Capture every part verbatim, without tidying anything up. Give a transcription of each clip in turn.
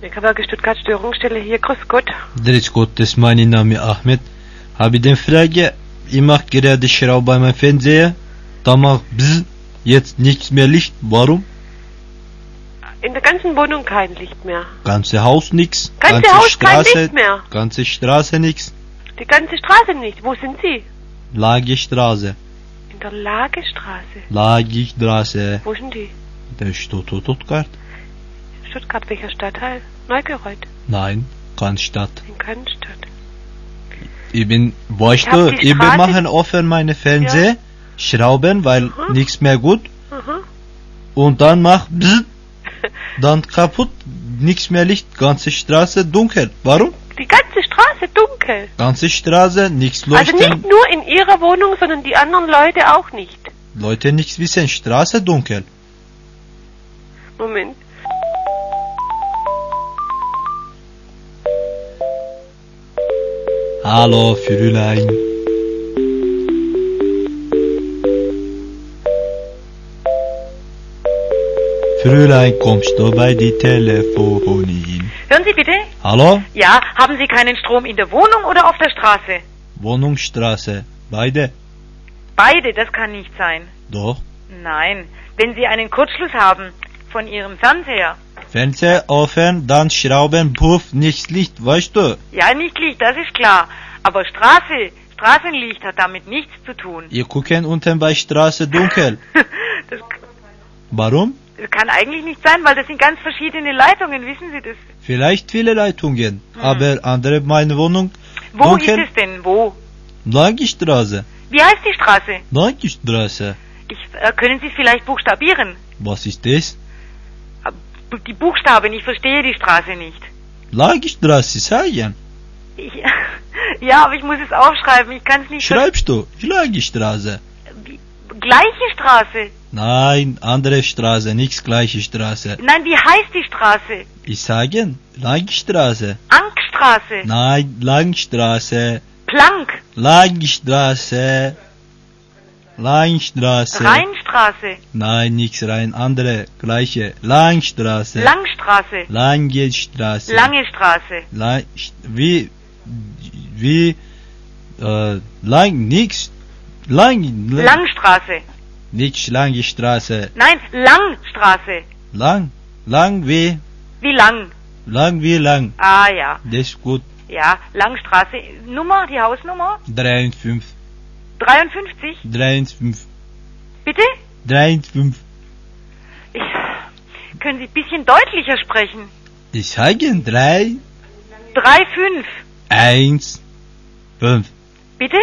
Gebirge Stuttgart Störungsstelle hier, grüß Gott. Grüß Gott, das ist mein Name Ahmed. Habe ich eine Frage? Ich mache gerade Schraube bei meinem Fernseher. Da macht bzz, jetzt nichts mehr Licht. Warum? In der ganzen Wohnung kein Licht mehr. Ganze Haus nix. Ganze, ganze Haus Straße, kein Licht mehr. Ganze Straße nix. Die ganze Straße nicht. Wo sind Sie? Lagerstraße. In der Lagerstraße. Lagerstraße. Wo sind die? Der ist Stuttgart. Stuttgart, welcher Stadtteil? Neugereuth? Nein, Cannstatt. In Cannstatt. Ich bin, weißt du, ich bin machen offen meine Fernseher, ja. Schrauben, weil mhm. nichts mehr gut. Mhm. Und dann mach bzz, dann kaputt, nichts mehr Licht, ganze Straße dunkel. Warum? Die ganze Straße dunkel? Ganze Straße, nichts leuchten. Also nicht nur in Ihrer Wohnung, sondern die anderen Leute auch nicht. Leute nichts wissen, Straße dunkel. Moment. Hallo, Fräulein. Fräulein, kommst du bei die Telefonin? Hören Sie bitte? Hallo? Ja, haben Sie keinen Strom in der Wohnung oder auf der Straße? Wohnungsstraße, beide. Beide, das kann nicht sein. Doch. Nein, wenn Sie einen Kurzschluss haben von Ihrem Fernseher. Fernseher offen, dann Schrauben, puff, nichts Licht, weißt du? Ja, nicht Licht, das ist klar. Aber Straße, Straßenlicht hat damit nichts zu tun. Ihr gucken unten bei Straße dunkel. das, Warum? Das kann eigentlich nicht sein, weil das sind ganz verschiedene Leitungen, wissen Sie das? Vielleicht viele Leitungen, hm. aber andere meine Wohnung. Wo dunkel. ist es denn? Wo? Lagerstraße. Wie heißt die Straße? Lagerstraße. Ich, äh, können Sie es vielleicht buchstabieren? Was ist das? Die Buchstaben, ich verstehe die Straße nicht. Lagerstraße, sagen. Ich, ja, aber ich muss es aufschreiben, ich kann es nicht... Schreibst du? Lagerstraße. Gleiche Straße? Nein, andere Straße, nichts gleiche Straße. Nein, wie heißt die Straße? Ich sage, Langstraße. Ankstraße? Nein, Langstraße. Plank? Langstraße. Langstraße. Rheinstraße? Nein, nichts rein, andere, gleiche. Langstraße. Langstraße? Lange Straße. Lange Straße? Lang, wie, wie, äh, lang, nix, lang, lang. Langstraße? Nicht lange Straße. Nein, Langstraße. Lang, lang wie? Wie lang? Lang wie lang. Ah, ja. Das ist gut. Ja, Langstraße. Nummer, die Hausnummer? dreiundfünfzig. dreiundfünfzig? dreiundfünfzig. Bitte? dreiundfünfzig. Ich, können Sie ein bisschen deutlicher sprechen? Ich sage drei. Drei, fünf. Eins, fünf. Bitte?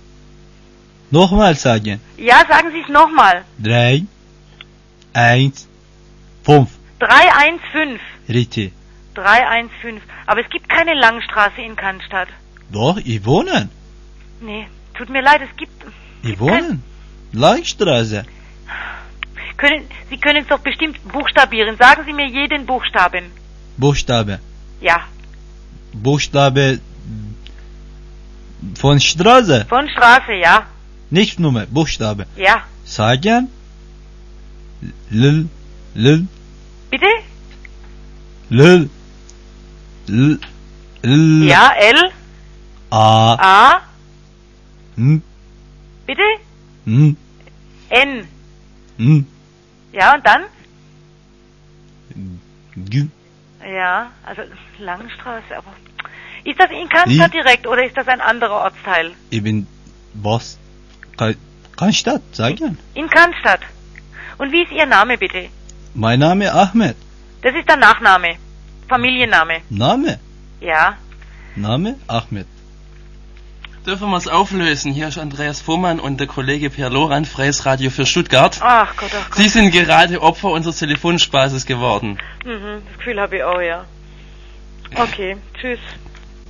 Nochmal sagen. Ja, sagen Sie es nochmal. Drei, eins, fünf. Drei, eins, fünf. Richtig. Drei, eins, fünf. Aber es gibt keine Langstraße in Cannstatt. Doch, ich wohne. Nee, tut mir leid, es gibt... Ich wohne. Langstraße. Können, Sie können es doch bestimmt buchstabieren. Sagen Sie mir jeden Buchstaben. Buchstabe. Ja. Buchstabe von Straße. Von Straße, ja. Nicht Nummer, Buchstabe. Ja. Sagen. L, L. Bitte? L, L, L. Ja, L. A. A. N. Bitte? N. N. N. Ja, und dann? G. Ja, also Langstraße, aber... Ist das in Cannstatt direkt oder ist das ein anderer Ortsteil? Ich bin was? Cannstatt, sagen. In Cannstatt. Und wie ist Ihr Name bitte? Mein Name Ahmed. Das ist der Nachname. Familienname. Name? Ja. Name Ahmed. Dürfen wir es auflösen? Hier ist Andreas Fuhrmann und der Kollege Per Loran, Freies Radio für Stuttgart. Ach Gott, ach Gott. Sie sind gerade Opfer unseres Telefonspaßes geworden. Mhm, das Gefühl habe ich auch, ja. Okay, tschüss.